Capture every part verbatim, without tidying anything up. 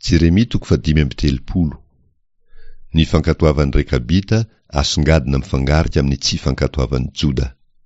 Jeremia toko fadimy amby telopolo. Ny fankatoavan'ny Rekabita asongadina mifangarika amin'ny tsy fankatoavan'ny Joda.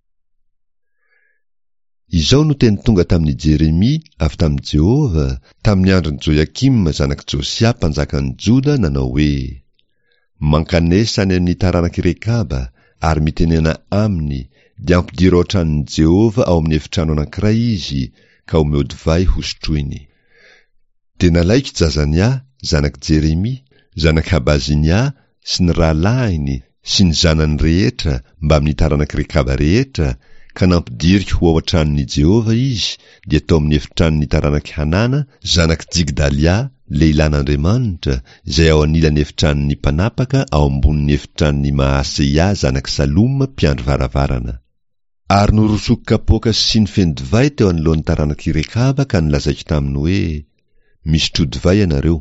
Izao no teny tonga tamin'ny Jeremia avy tamin'i Jehova tamin'ny andron'ny Joakim zanaky Josia mpanjakan'ny Joda nanao hoe: mankanesa any amin'ny taranaky Rekaba ary mitenena aminy dia ampidiro ao an-tranon'i Jehova ao amin'ny efitrano anankiray izy ka omeo divay hosotroiny. De nalaiko Jazania zanaky Jeremia zanaky Habazinia sy ny rahalahiny sy ny zanany rehetra mba amin'ny taranaky Rekaba rehetra ka nampidiriko ho ao an-tranon'i Jehova izy dia tao amin'ny efitranon'ny taranaky Hanana zanaky Jigdalia leilan'Andriamanitra izay ao anilan'ny efitranon'ny mpanapaka ao ambonin'ny efitranon'ny Maaseia zanaky Saloma mpiandry varavarana. Ary norosoko kapoaka sy ny feno divay teo anoloan'ny taranaky Rekaba ka nilazaiko taminy hoe: misotro divay ianareo.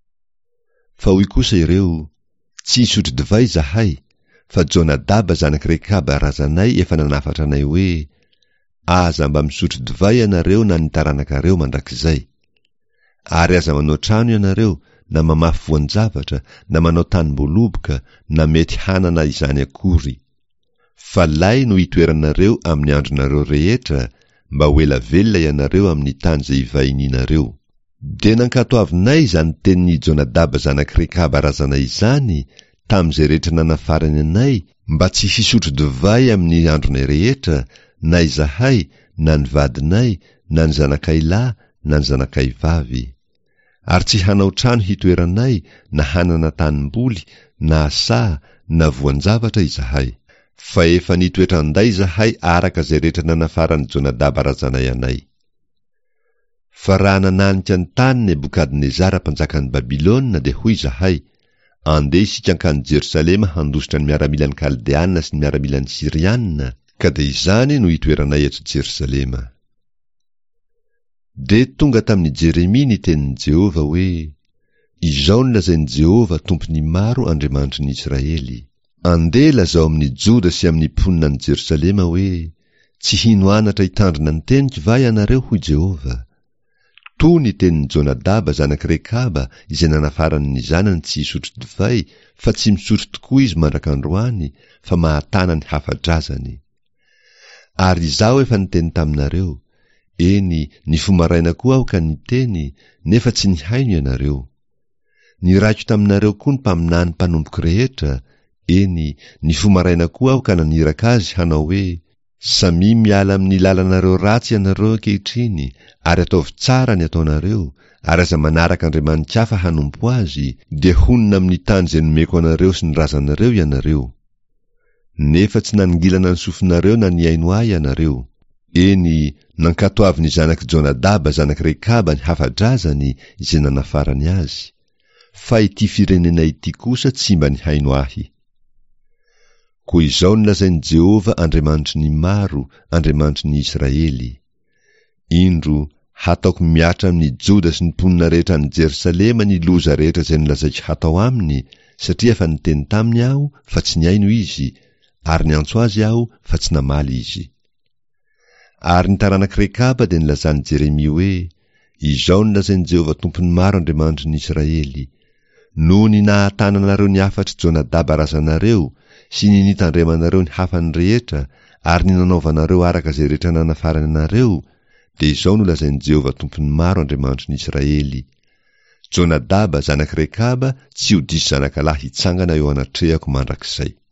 Fa hoy kosa ireo: tsy hisotro divay zahay, fa Jonadaba zanaky Rekaba razanay efa nanafatra anay hoe: aza mba misotro divay ianareo na ny taranakareo mandrakizay. Ary aza manao trano ianareo na mamafy voan-javatra na manao tanimboloboka na mety hanana izany akory. Fa lay no hitoeranareo amin'ny andronareo rehetra mba ho ela velona ianareo amin'ny tany izay ivaininareo. De nankatoavinay izany tenin'ny Jonadaba zanaky Rekaba razanay izany tamin'izay rehetra nanafarany anay mba tsy hisotro divay amin'ny andronay rehetra, na izahay na ny vadinay na ny zanakay lahy na ny zanakay vavy. Ary tsy hanao trano hitoeranay na hanana tanimboly na asa na voan-javatra izahay, fa efa nitoetra anday izahay araka izay rehetra nanafarany Jonadaba razanay anay. Fa raha nananika ny tany Nebukadnezara mpanjakan'ny Babilôna dia hoy izahay: andeha isika ankany Jerosalema handositra ny miaramilan'ny Kaldeana sy ny miaramilan'ny Siriana, ka dia izany no hitoeranay eto Jerosalema. De tonga tamin'ny Jeremia ny tenin'i Jehova hoe: izao no lazain'i Jehova tompony maro Andriamanitry ny Israely: andeha lazao amin'ny Joda sy amin'ny mponina ny Jerosalema hoe: tsy hino anatra hitandrina ny teniko va ianareo, hoy Jehova. Toy ny tenin'ny Jonadaba zanaky Rekaba izay nanafarany ny zanany tsy hisotro divay, fa tsy misotro tokoa izy mandrak'androany, fa mahatana ny hafa-drazany. Ary izao efa niteny taminareo, eny ny fomaraina koa aho ka niteny, nefa tsy nihaino ianareo. Niraiko taminareo koa ny mpaminany mpanomboky rehetra, eny ny fomaraina koa aho ka naniraka azy hanao hoe: samy miala amin'ny lalanareo ratsy ianareo ankehitriny, ary ataovy tsara ny ataonareo, ary aza manaraka Andriamanitra hafa hanompo azy, dia honina amin'ny tany izay nomeko anareo sy ny razanareo ianareo. Nefa tsy naningilana ny sofinareo na ny aino ahy ianareo. Eny nankatoavy ny zanaky Jonadaba zanaky Rekaba ny hafa-drazany izay nanafarany azy, fa ity firenena ity kosa tsy mba nihaino ahy. Koa izao nolazain'i Jehova Andriamanitry ny maro, Andriamanitry ny Israely: indro hataoko miatra amin'ny Joda sy ny mponina rehetra ny Jerosalema ny loza rehetra izay nolazaiko hatao aminy, satria efa niteny taminy aho fa tsy niaino izy, ary niantso azy aho fa tsy namaly izy. Ary ny taranaky Rekaba dia nilazan'i Jeremia hoe: izao nolazain'i Jehova tompony maro Andriamanitry ny Israely: noho ny nahatananareo ny afatry Jonadaba razanareo sy ny nitandremanareo ny hafany rehetra, ary ny nanaovanareo araka izay rehetra nanafarany anareo, dia izao no lazain'i Jehova tompony maro Andriamanitry ny Israely: Jonadaba zanaky Rekaba tsy ho diso zanakalahy hitsangana eo anatrehako mandrakizay.